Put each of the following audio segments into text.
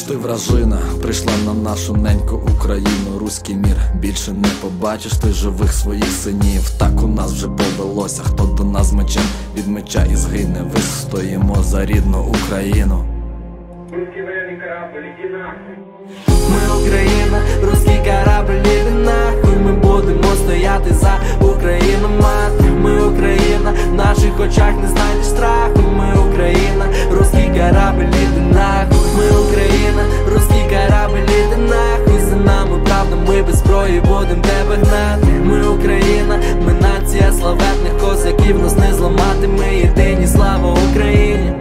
ти, вражина, прийшла на нашу неньку Україну. Руський мір більше не побачиш ти живих своїх синів. Так у нас вже повелося, хто до нас мечем від меча і згине. Вистоїмо за рідну Україну. Ми Україна, руський корабль, іди нахуй. Ми будемо стояти за Україну, мати. Ми Україна, в наших очах не знайдеш страху. Ми Україна, руський корабль, іди нахуй. Ми Україна, руський корабль, іди нахуй. За нами правда, ми без зброї будем тебе гнати. Ми Україна, ми нація славетних козаків, нас не зламати. Ми єдині, слава Україні.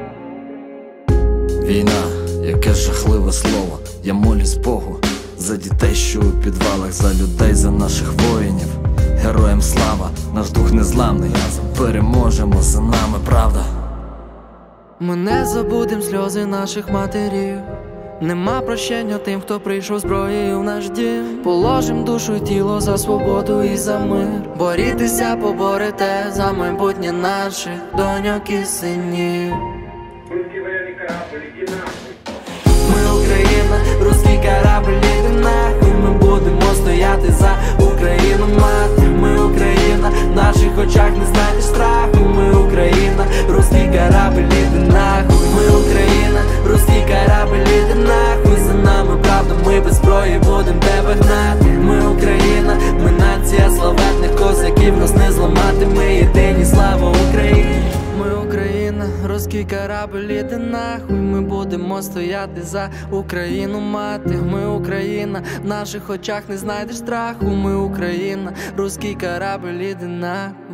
Війна, яке жахливе слово. Я молюсь Богу за дітей, що у підвалах, за людей, за наших воїнів. Героям слава, наш дух незламний. Переможемо, за нами правда. Ми не забудем сльози наших матерів. Нема прощення тим, хто прийшов зброєю в наш дім. Положим душу й тіло за свободу і за мир. Борітеся, поборете за майбутнє наших доньок і синів. Ми Україна, руський корабль, іди нахуй. Ми будемо стояти за Україну, мати. Ми Україна, в наших очах не знайдеш страху. Ми Україна, руський корабль, іди нахуй. Ми Україна, руський корабль, іди нахуй. За нами правда, ми без зброї будем тебе гнати. Ми Україна, ми нація славетних козаків, нас не зламати. Ми єдині, слава Україні. Ми Україна, руський корабль, іди нахуй. Ми будемо стояти за Україну, мати. Ми Україна, в наших очах не знайдеш страху. Ми Україна, руський корабль, іди нахуй.